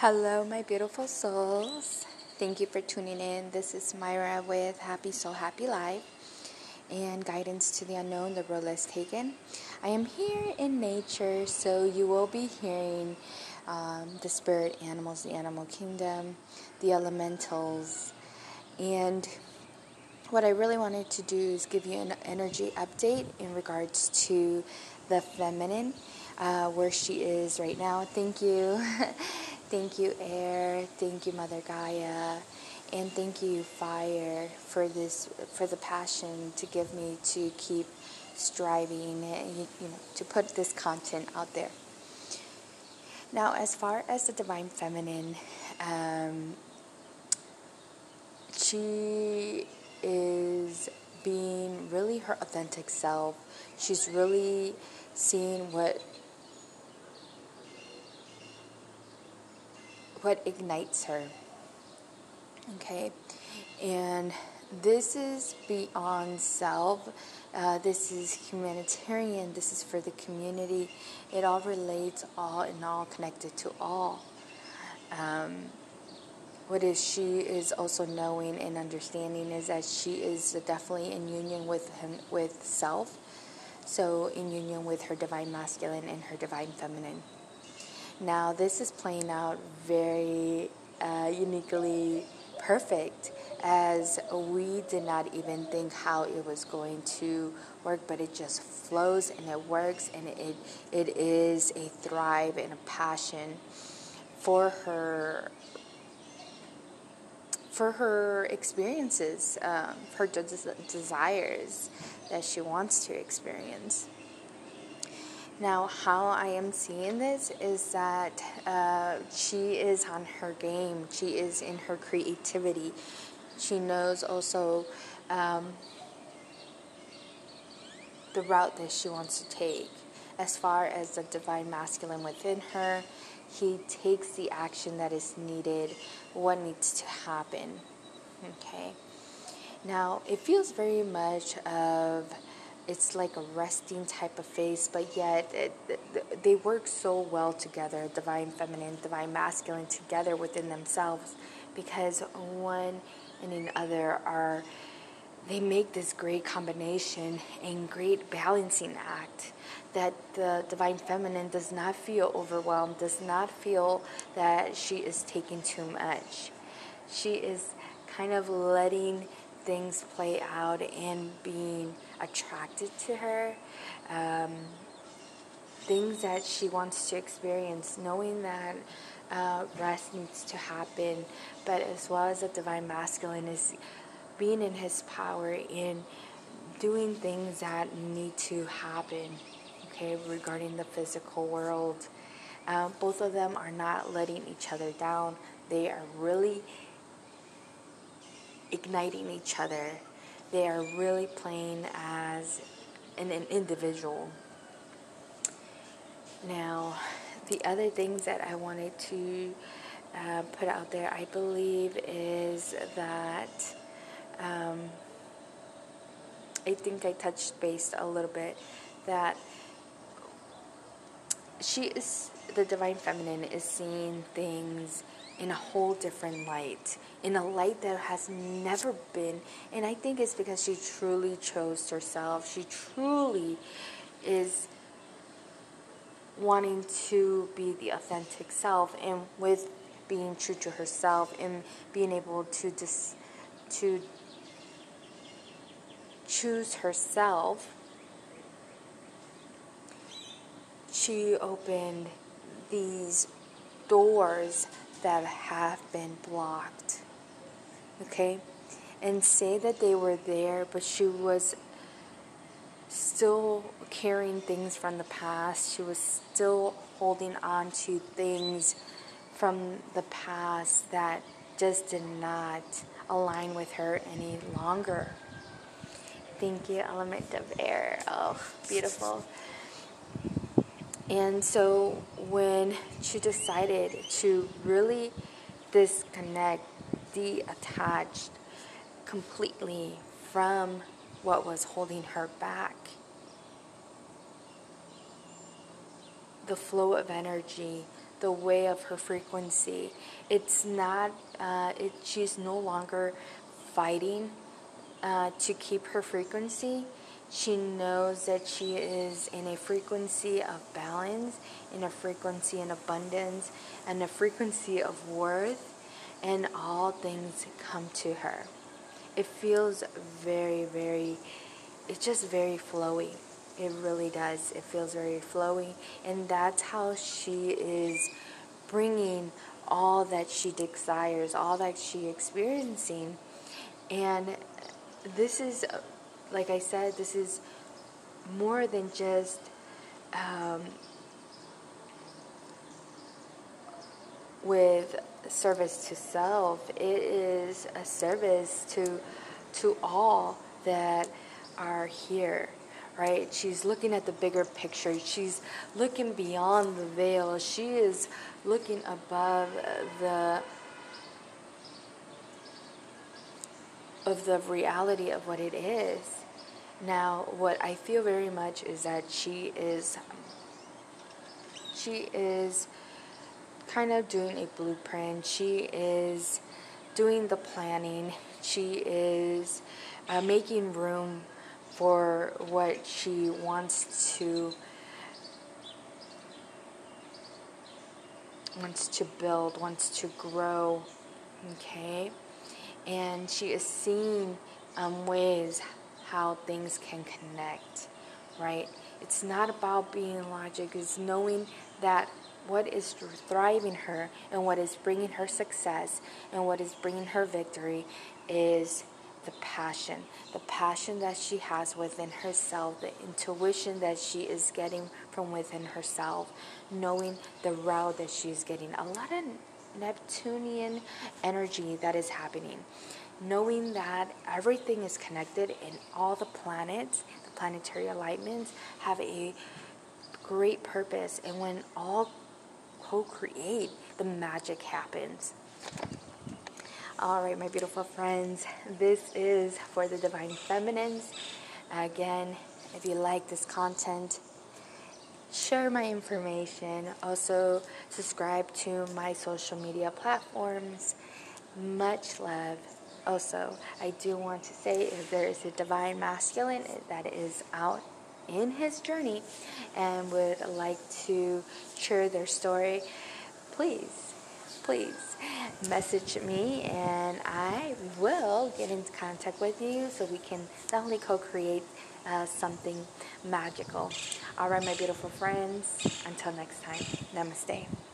Hello, my beautiful souls. Thank you for tuning in. This is Myra with Happy Soul, Happy Life and Guidance to the Unknown, the Road Less Taken. I am here in nature, so you will be hearing the spirit animals, the animal kingdom, the elementals. And what I really wanted to do is give you an energy update in regards to the feminine, where she is right now. Thank you. Thank you, Air. Thank you, Mother Gaia. And thank you, Fire, for the passion to give me to keep striving, to put this content out there. Now, as far as the Divine Feminine, she is being really her authentic self. She's really seeing what ignites her. Okay, and this is beyond self. This is humanitarian. This is for the community. It all relates, all in all, connected to all. What is she is also knowing and understanding is that she is definitely in union with self. So in union with her divine masculine and her divine feminine. Now this is playing out very uniquely perfect, as we did not even think how it was going to work, but it just flows and it works, and it is a thrive and a passion for her experiences, her desires that she wants to experience. Now, how I am seeing this is that she is on her game. She is in her creativity. She knows also the route that she wants to take. As far as the divine masculine within her, he takes the action that is needed, what needs to happen. Okay. Now, it feels very much of, it's like a resting type of phase, but yet they work so well together, divine feminine, divine masculine, together within themselves, because one and the other they make this great combination and great balancing act, that the divine feminine does not feel overwhelmed, does not feel that she is taking too much. She is kind of letting things play out and being attracted to her, things that she wants to experience, knowing that rest needs to happen, but as well as the divine masculine is being in his power in doing things that need to happen, okay, regarding the physical world. Both of them are not letting each other down. They are really igniting each other. They are really playing as an individual. Now, the other things that I wanted to put out there, I believe, is that I think I touched base a little bit, that the divine feminine is seeing things in a whole different light, in a light that has never been, and I think it's because she truly chose herself. She truly is wanting to be the authentic self, and with being true to herself and being able to choose herself, she opened these doors that have been blocked, okay? And say that they were there, but she was still carrying things from the past. She was still holding on to things from the past that just did not align with her any longer. Thank you, element of air. Oh, beautiful. And so when she decided to really disconnect, detach completely from what was holding her back, the flow of energy, the way of her frequency. It's not, she's no longer fighting to keep her frequency. She knows that she is in a frequency of balance, in a frequency in abundance, and a frequency of worth, and all things come to her. It feels very, very, it's just very flowy. It really does. It feels very flowy, and that's how she is bringing all that she desires, all that she experiencing. And this is, like I said, this is more than just with service to self. It is a service to all that are here, right? She's looking at the bigger picture. She's looking beyond the veil. She is looking above the reality of what it is. Now, what I feel very much is that she is kind of doing a blueprint. She is doing the planning. She is making room for what she wants to build, wants to grow, okay? And she is seeing ways how things can connect, right? It's not about being logic. It's knowing that what is thriving her and what is bringing her success and what is bringing her victory is the passion that she has within herself, the intuition that she is getting from within herself, knowing the route that she is getting. A lot of Neptunian energy that is happening, knowing that everything is connected and all the planets, the planetary alignments, have a great purpose, and when all co-create, the magic happens. All right, my beautiful friends, this is for the Divine Feminines. Again, if you like this content, share my information. Also, subscribe to my social media platforms. Much love. Also, I do want to say, if there is a Divine Masculine that is out in his journey and would like to share their story, please message me and I will get into contact with you so we can definitely co-create something magical. All right, my beautiful friends, until next time, namaste.